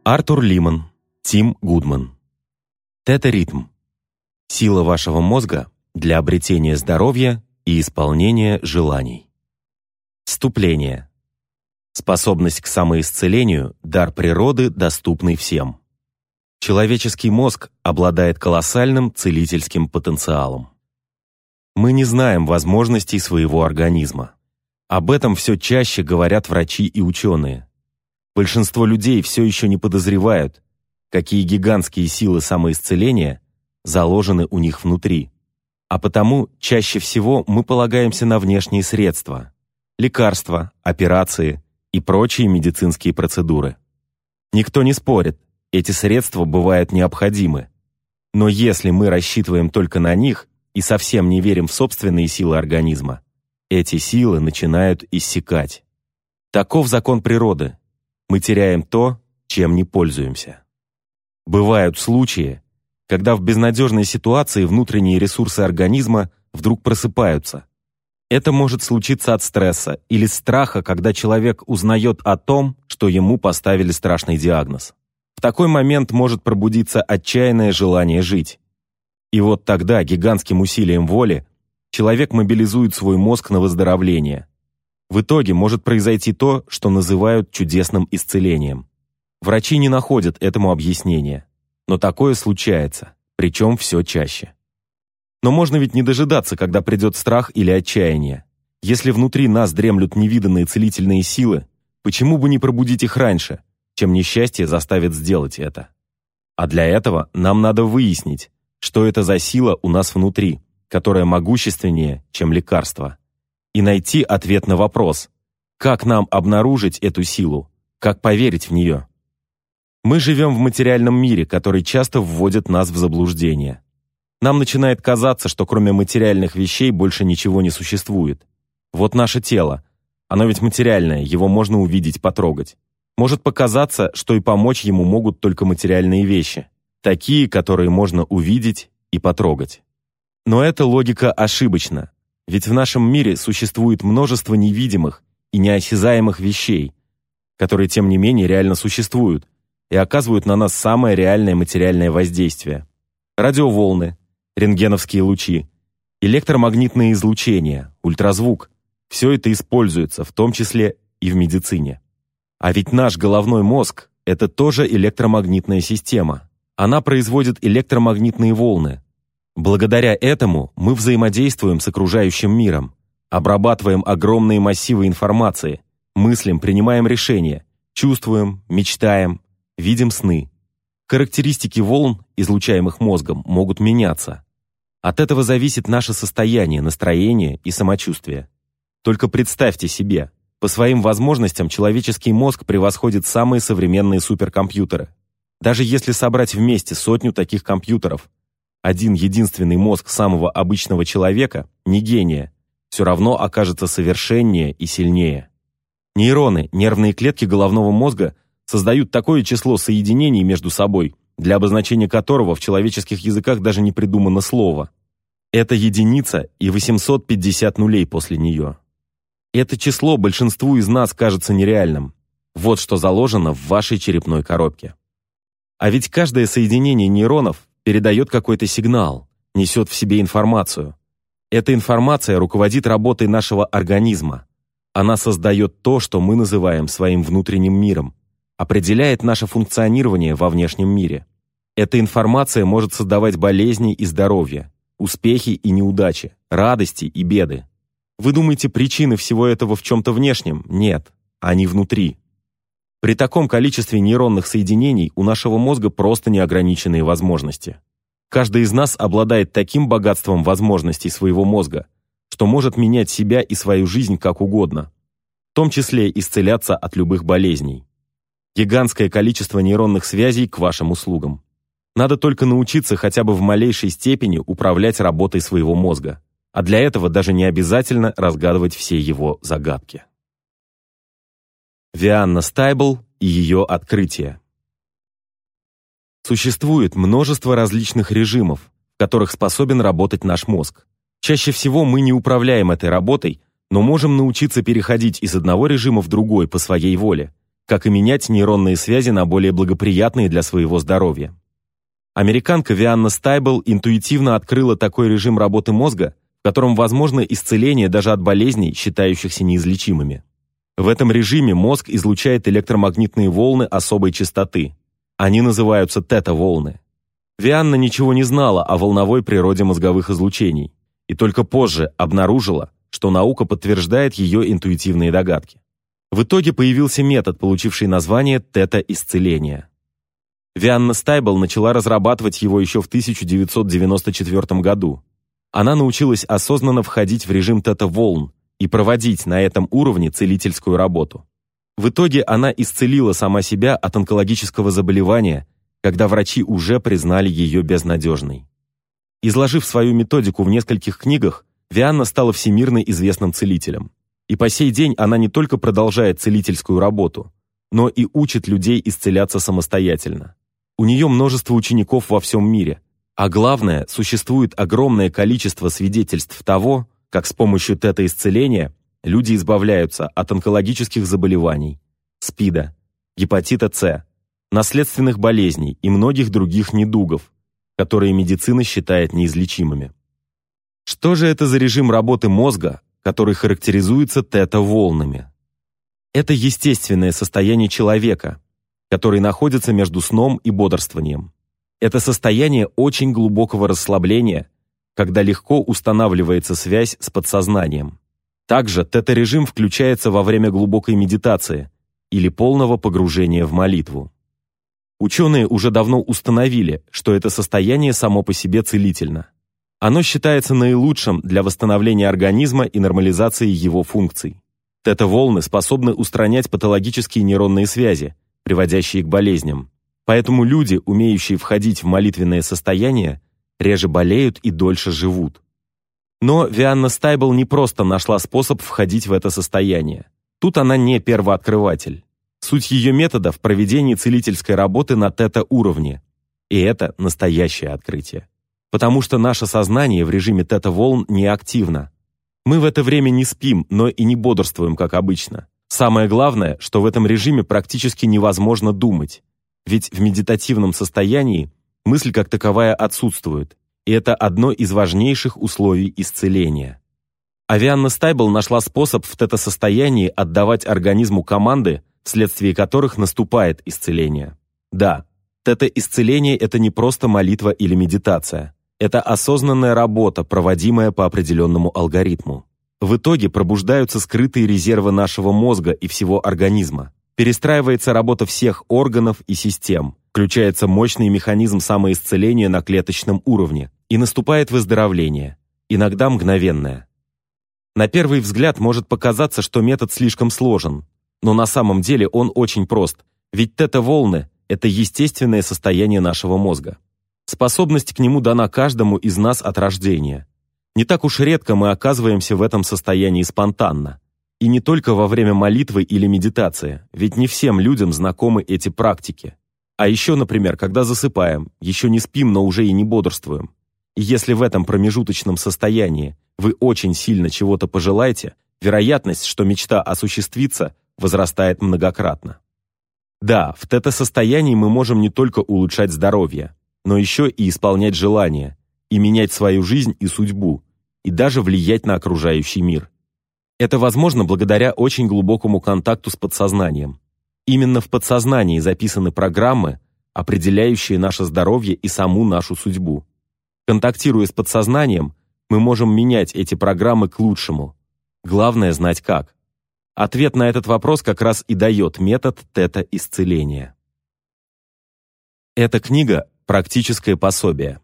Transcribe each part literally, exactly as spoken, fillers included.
Артур Лимон, Тим Гудман. Тета-ритм. Сила вашего мозга для обретения здоровья и исполнения желаний. Вступление. Способность к самоисцелению – дар природы, доступный всем. Человеческий мозг обладает колоссальным целительским потенциалом. Мы не знаем возможностей своего организма. Об этом все чаще говорят врачи и ученые. Большинство людей все еще не подозревают, какие гигантские силы самоисцеления заложены у них внутри. А потому чаще всего мы полагаемся на внешние средства – лекарства, операции и прочие медицинские процедуры. Никто не спорит, эти средства бывают необходимы. Но если мы рассчитываем только на них и совсем не верим в собственные силы организма, эти силы начинают иссякать. Таков закон природы. Мы теряем то, чем не пользуемся. Бывают случаи, когда в безнадежной ситуации внутренние ресурсы организма вдруг просыпаются. Это может случиться от стресса или страха, когда человек узнает о том, что ему поставили страшный диагноз. В такой момент может пробудиться отчаянное желание жить. И вот тогда гигантским усилием воли человек мобилизует свой мозг на выздоровление. В итоге может произойти то, что называют чудесным исцелением. Врачи не находят этому объяснения, но такое случается, причем все чаще. Но можно ведь не дожидаться, когда придет страх или отчаяние. Если внутри нас дремлют невиданные целительные силы, почему бы не пробудить их раньше, чем несчастье заставит сделать это? А для этого нам надо выяснить, что это за сила у нас внутри, которая могущественнее, чем лекарство. И найти ответ на вопрос, как нам обнаружить эту силу, как поверить в нее. Мы живем в материальном мире, который часто вводит нас в заблуждение. Нам начинает казаться, что кроме материальных вещей больше ничего не существует. Вот наше тело. Оно ведь материальное, его можно увидеть, потрогать. Может показаться, что и помочь ему могут только материальные вещи, такие, которые можно увидеть и потрогать. Но эта логика ошибочна. Ведь в нашем мире существует множество невидимых и неосязаемых вещей, которые, тем не менее, реально существуют и оказывают на нас самое реальное материальное воздействие. Радиоволны, рентгеновские лучи, электромагнитное излучение, ультразвук – все это используется, в том числе и в медицине. А ведь наш головной мозг – это тоже электромагнитная система. Она производит электромагнитные волны. Благодаря этому мы взаимодействуем с окружающим миром, обрабатываем огромные массивы информации, мыслим, принимаем решения, чувствуем, мечтаем, видим сны. Характеристики волн, излучаемых мозгом, могут меняться. От этого зависит наше состояние, настроение и самочувствие. Только представьте себе, по своим возможностям человеческий мозг превосходит самые современные суперкомпьютеры. Даже если собрать вместе сотню таких компьютеров, один единственный мозг самого обычного человека, не гения, все равно окажется совершеннее и сильнее. Нейроны, нервные клетки головного мозга, создают такое число соединений между собой, для обозначения которого в человеческих языках даже не придумано слово. Это единица и восемьсот пятьдесят нулей после нее. Это число большинству из нас кажется нереальным. Вот что заложено в вашей черепной коробке. А ведь каждое соединение нейронов передает какой-то сигнал, несет в себе информацию. Эта информация руководит работой нашего организма. Она создает то, что мы называем своим внутренним миром, определяет наше функционирование во внешнем мире. Эта информация может создавать болезни и здоровье, успехи и неудачи, радости и беды. Вы думаете, причины всего этого в чем-то внешнем? Нет, они внутри. При таком количестве нейронных соединений у нашего мозга просто неограниченные возможности. Каждый из нас обладает таким богатством возможностей своего мозга, что может менять себя и свою жизнь как угодно, в том числе исцеляться от любых болезней. Гигантское количество нейронных связей к вашим услугам. Надо только научиться хотя бы в малейшей степени управлять работой своего мозга, а для этого даже не обязательно разгадывать все его загадки. Вианна Стайбл и ее открытие. Существует множество различных режимов, в которых способен работать наш мозг. Чаще всего мы не управляем этой работой, но можем научиться переходить из одного режима в другой по своей воле, как и менять нейронные связи на более благоприятные для своего здоровья. Американка Вианна Стайбл интуитивно открыла такой режим работы мозга, в котором возможно исцеление даже от болезней, считающихся неизлечимыми. В этом режиме мозг излучает электромагнитные волны особой частоты. Они называются тета-волны. Вианна ничего не знала о волновой природе мозговых излучений и только позже обнаружила, что наука подтверждает ее интуитивные догадки. В итоге появился метод, получивший название тета-исцеления. Вианна Стайбл начала разрабатывать его еще в тысяча девятьсот девяносто четвёртом году. Она научилась осознанно входить в режим тета-волн и проводить на этом уровне целительскую работу. В итоге она исцелила сама себя от онкологического заболевания, когда врачи уже признали ее безнадежной. Изложив свою методику в нескольких книгах, Вианна стала всемирно известным целителем. И по сей день она не только продолжает целительскую работу, но и учит людей исцеляться самостоятельно. У нее множество учеников во всем мире, а главное, существует огромное количество свидетельств того, как с помощью тета-исцеления люди избавляются от онкологических заболеваний, СПИДа, гепатита С, наследственных болезней и многих других недугов, которые медицина считает неизлечимыми. Что же это за режим работы мозга, который характеризуется тета-волнами? Это естественное состояние человека, который находится между сном и бодрствованием. Это состояние очень глубокого расслабления, когда легко устанавливается связь с подсознанием. Также тета-режим включается во время глубокой медитации или полного погружения в молитву. Ученые уже давно установили, что это состояние само по себе целительно. Оно считается наилучшим для восстановления организма и нормализации его функций. Тета-волны способны устранять патологические нейронные связи, приводящие к болезням. Поэтому люди, умеющие входить в молитвенное состояние, реже болеют и дольше живут. Но Вианна Стайбл не просто нашла способ входить в это состояние. Тут она не первооткрыватель. Суть ее метода в проведении целительской работы на тета-уровне. И это настоящее открытие. Потому что наше сознание в режиме тета-волн неактивно. Мы в это время не спим, но и не бодрствуем, как обычно. Самое главное, что в этом режиме практически невозможно думать. Ведь в медитативном состоянии мысль как таковая отсутствует, и это одно из важнейших условий исцеления. А Вианна Стайбл нашла способ в тета-состоянии отдавать организму команды, вследствие которых наступает исцеление. Да, тета-исцеление – это не просто молитва или медитация. Это осознанная работа, проводимая по определенному алгоритму. В итоге пробуждаются скрытые резервы нашего мозга и всего организма. Перестраивается работа всех органов и систем, включается мощный механизм самоисцеления на клеточном уровне, и наступает выздоровление, иногда мгновенное. На первый взгляд может показаться, что метод слишком сложен, но на самом деле он очень прост, ведь тета-волны – это естественное состояние нашего мозга. Способность к нему дана каждому из нас от рождения. Не так уж редко мы оказываемся в этом состоянии спонтанно. И не только во время молитвы или медитации, ведь не всем людям знакомы эти практики. А еще, например, когда засыпаем, еще не спим, но уже и не бодрствуем. И если в этом промежуточном состоянии вы очень сильно чего-то пожелаете, вероятность, что мечта осуществится, возрастает многократно. Да, в тета-состоянии мы можем не только улучшать здоровье, но еще и исполнять желания, и менять свою жизнь и судьбу, и даже влиять на окружающий мир. Это возможно благодаря очень глубокому контакту с подсознанием. Именно в подсознании записаны программы, определяющие наше здоровье и саму нашу судьбу. Контактируя с подсознанием, мы можем менять эти программы к лучшему. Главное знать как. Ответ на этот вопрос как раз и дает метод тета-исцеления. Эта книга – практическое пособие.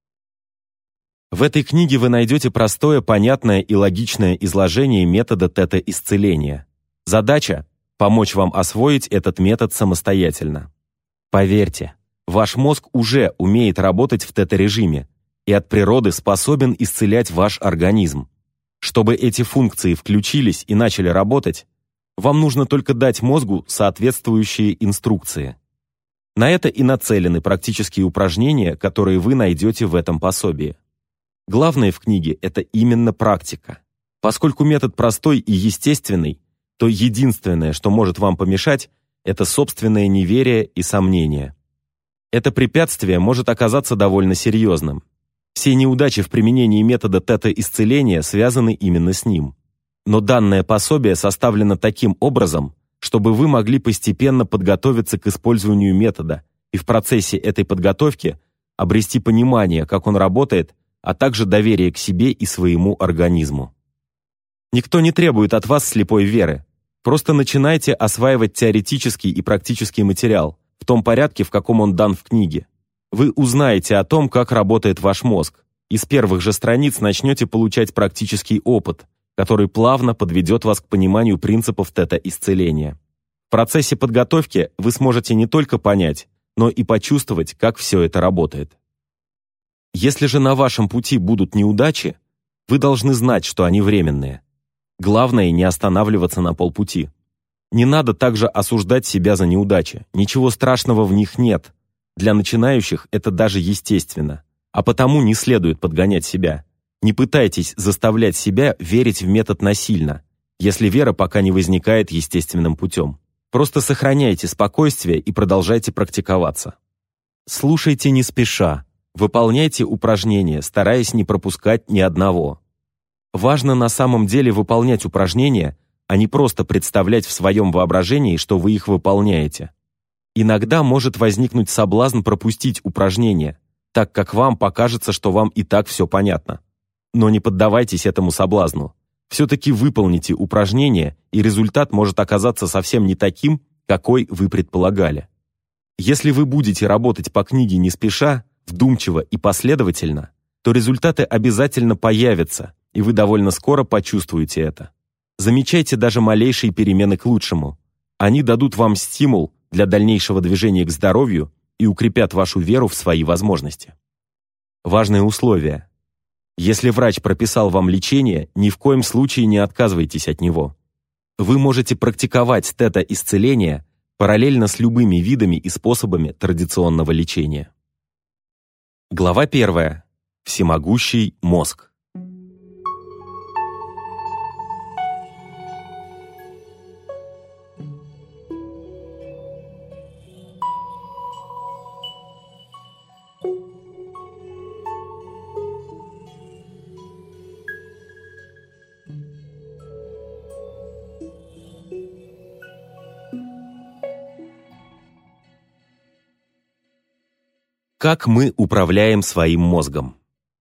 В этой книге вы найдете простое, понятное и логичное изложение метода тета-исцеления. Задача – помочь вам освоить этот метод самостоятельно. Поверьте, ваш мозг уже умеет работать в тета-режиме и от природы способен исцелять ваш организм. Чтобы эти функции включились и начали работать, вам нужно только дать мозгу соответствующие инструкции. На это и нацелены практические упражнения, которые вы найдете в этом пособии. Главное в книге – это именно практика. Поскольку метод простой и естественный, то единственное, что может вам помешать, это собственное неверие и сомнение. Это препятствие может оказаться довольно серьезным. Все неудачи в применении метода тета-исцеления связаны именно с ним. Но данное пособие составлено таким образом, чтобы вы могли постепенно подготовиться к использованию метода и в процессе этой подготовки обрести понимание, как он работает, а также доверие к себе и своему организму. Никто не требует от вас слепой веры. Просто начинайте осваивать теоретический и практический материал в том порядке, в каком он дан в книге. Вы узнаете о том, как работает ваш мозг, и с первых же страниц начнете получать практический опыт, который плавно подведет вас к пониманию принципов тета-исцеления. В процессе подготовки вы сможете не только понять, но и почувствовать, как все это работает. Если же на вашем пути будут неудачи, вы должны знать, что они временные. Главное не останавливаться на полпути. Не надо также осуждать себя за неудачи. Ничего страшного в них нет. Для начинающих это даже естественно. А потому не следует подгонять себя. Не пытайтесь заставлять себя верить в метод насильно, если вера пока не возникает естественным путем. Просто сохраняйте спокойствие и продолжайте практиковаться. Слушайте не спеша. Выполняйте упражнения, стараясь не пропускать ни одного. Важно на самом деле выполнять упражнения, а не просто представлять в своем воображении, что вы их выполняете. Иногда может возникнуть соблазн пропустить упражнения, так как вам покажется, что вам и так все понятно. Но не поддавайтесь этому соблазну. Все-таки выполните упражнение, и результат может оказаться совсем не таким, какой вы предполагали. Если вы будете работать по книге не спеша, вдумчиво и последовательно, то результаты обязательно появятся, и вы довольно скоро почувствуете это. Замечайте даже малейшие перемены к лучшему. Они дадут вам стимул для дальнейшего движения к здоровью и укрепят вашу веру в свои возможности. Важное условие. Если врач прописал вам лечение, ни в коем случае не отказывайтесь от него. Вы можете практиковать тета-исцеление параллельно с любыми видами и способами традиционного лечения. Глава первая. Всемогущий мозг. Как мы управляем своим мозгом?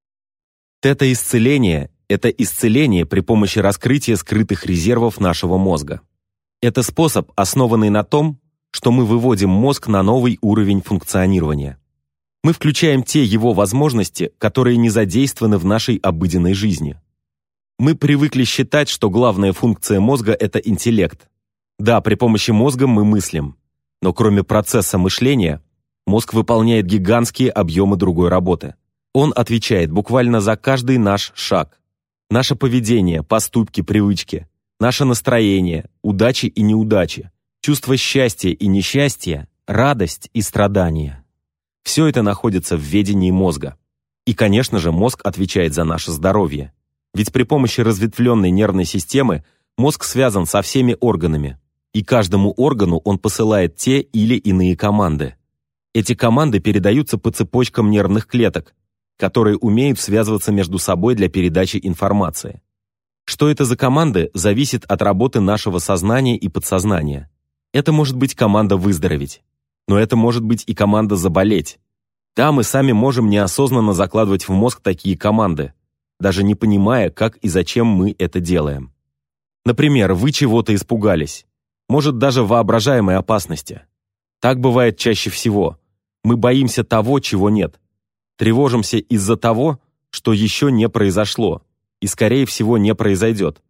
Тета-исцеление – это исцеление при помощи раскрытия скрытых резервов нашего мозга. Это способ, основанный на том, что мы выводим мозг на новый уровень функционирования. Мы включаем те его возможности, которые не задействованы в нашей обыденной жизни. Мы привыкли считать, что главная функция мозга – это интеллект. Да, при помощи мозга мы мыслим, но кроме процесса мышления, мозг выполняет гигантские объемы другой работы. Он отвечает буквально за каждый наш шаг. Наше поведение, поступки, привычки, наше настроение, удачи и неудачи, чувство счастья и несчастья, радость и страдания. Все это находится в ведении мозга. И, конечно же, мозг отвечает за наше здоровье. Ведь при помощи разветвленной нервной системы мозг связан со всеми органами. И каждому органу он посылает те или иные команды. Эти команды передаются по цепочкам нервных клеток, которые умеют связываться между собой для передачи информации. Что это за команды, зависит от работы нашего сознания и подсознания. Это может быть команда «выздороветь», но это может быть и команда «заболеть». Да, мы сами можем неосознанно закладывать в мозг такие команды, даже не понимая, как и зачем мы это делаем. Например, вы чего-то испугались, может даже воображаемой опасности. Так бывает чаще всего. Мы боимся того, чего нет. Тревожимся из-за того, что еще не произошло и, скорее всего, не произойдет.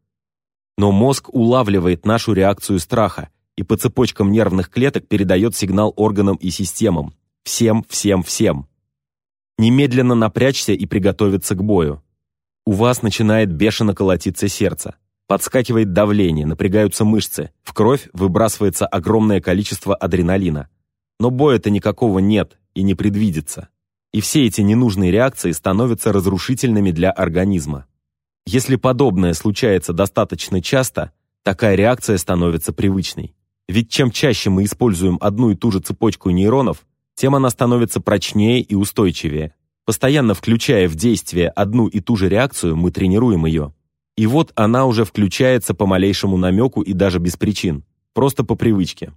Но мозг улавливает нашу реакцию страха и по цепочкам нервных клеток передает сигнал органам и системам. Всем, всем, всем. Немедленно напрячься и приготовиться к бою. У вас начинает бешено колотиться сердце. Подскакивает давление, напрягаются мышцы, в кровь выбрасывается огромное количество адреналина. Но боя-то никакого нет и не предвидится. И все эти ненужные реакции становятся разрушительными для организма. Если подобное случается достаточно часто, такая реакция становится привычной. Ведь чем чаще мы используем одну и ту же цепочку нейронов, тем она становится прочнее и устойчивее. Постоянно включая в действие одну и ту же реакцию, мы тренируем ее. И вот она уже включается по малейшему намеку и даже без причин, просто по привычке.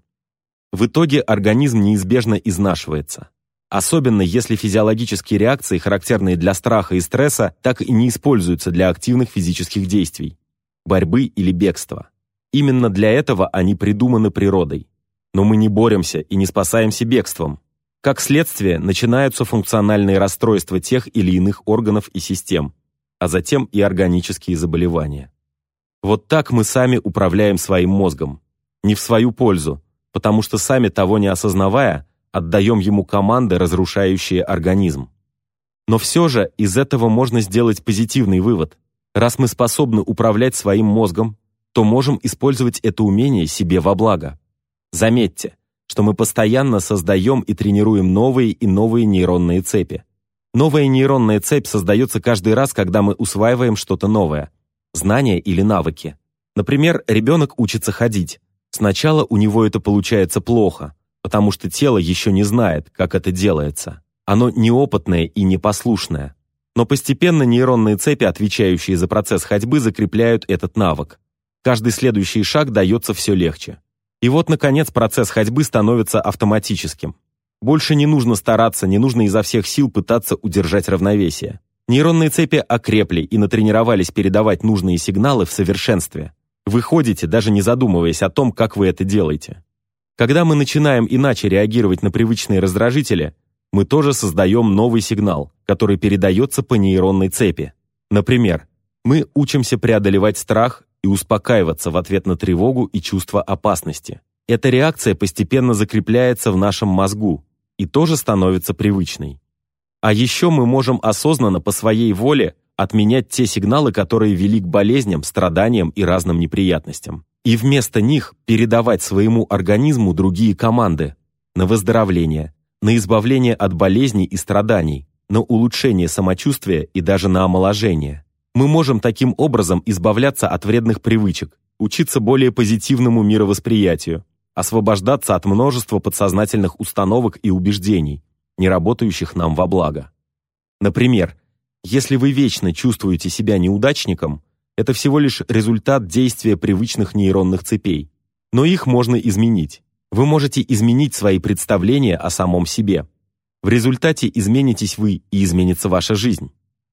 В итоге организм неизбежно изнашивается. Особенно если физиологические реакции, характерные для страха и стресса, так и не используются для активных физических действий, борьбы или бегства. Именно для этого они придуманы природой. Но мы не боремся и не спасаемся бегством. Как следствие, начинаются функциональные расстройства тех или иных органов и систем, а затем и органические заболевания. Вот так мы сами управляем своим мозгом. Не в свою пользу, потому что сами того не осознавая, отдаем ему команды, разрушающие организм. Но все же из этого можно сделать позитивный вывод. Раз мы способны управлять своим мозгом, то можем использовать это умение себе во благо. Заметьте, что мы постоянно создаем и тренируем новые и новые нейронные цепи. Новая нейронная цепь создается каждый раз, когда мы усваиваем что-то новое, знания или навыки. Например, ребенок учится ходить. Сначала у него это получается плохо, потому что тело еще не знает, как это делается. Оно неопытное и непослушное. Но постепенно нейронные цепи, отвечающие за процесс ходьбы, закрепляют этот навык. Каждый следующий шаг дается все легче. И вот, наконец, процесс ходьбы становится автоматическим. Больше не нужно стараться, не нужно изо всех сил пытаться удержать равновесие. Нейронные цепи окрепли и натренировались передавать нужные сигналы в совершенстве. Вы ходите, даже не задумываясь о том, как вы это делаете. Когда мы начинаем иначе реагировать на привычные раздражители, мы тоже создаем новый сигнал, который передается по нейронной цепи. Например, мы учимся преодолевать страх и успокаиваться в ответ на тревогу и чувство опасности. Эта реакция постепенно закрепляется в нашем мозгу и тоже становится привычной. А еще мы можем осознанно по своей воле отменять те сигналы, которые вели к болезням, страданиям и разным неприятностям. И вместо них передавать своему организму другие команды на выздоровление, на избавление от болезней и страданий, на улучшение самочувствия и даже на омоложение. Мы можем таким образом избавляться от вредных привычек, учиться более позитивному мировосприятию, освобождаться от множества подсознательных установок и убеждений, не работающих нам во благо. Например, если вы вечно чувствуете себя неудачником, это всего лишь результат действия привычных нейронных цепей. Но их можно изменить. Вы можете изменить свои представления о самом себе. В результате изменитесь вы и изменится ваша жизнь.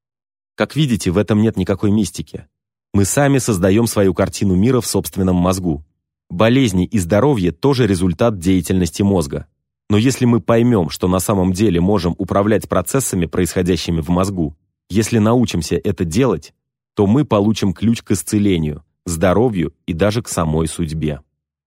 Как видите, в этом нет никакой мистики. Мы сами создаем свою картину мира в собственном мозгу. Болезни и здоровье тоже результат деятельности мозга. Но если мы поймем, что на самом деле можем управлять процессами, происходящими в мозгу, если научимся это делать, то мы получим ключ к исцелению, здоровью и даже к самой судьбе.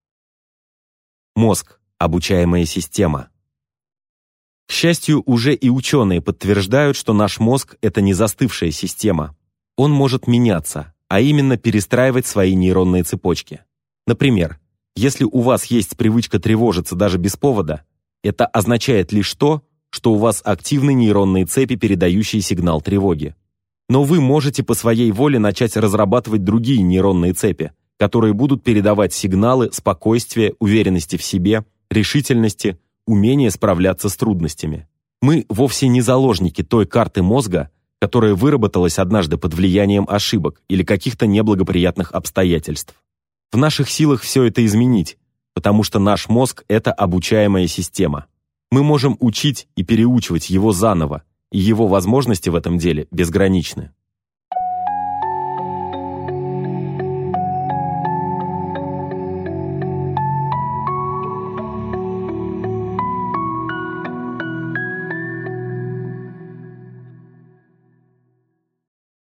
Мозг – обучаемая система. К счастью, уже и ученые подтверждают, что наш мозг – это не застывшая система. Он может меняться, а именно перестраивать свои нейронные цепочки. Например, если у вас есть привычка тревожиться даже без повода, это означает лишь то, что у вас активны нейронные цепи, передающие сигнал тревоги. Но вы можете по своей воле начать разрабатывать другие нейронные цепи, которые будут передавать сигналы спокойствия, уверенности в себе, решительности, умения справляться с трудностями. Мы вовсе не заложники той карты мозга, которая выработалась однажды под влиянием ошибок или каких-то неблагоприятных обстоятельств. В наших силах все это изменить, потому что наш мозг – это обучаемая система. Мы можем учить и переучивать его заново, и его возможности в этом деле безграничны.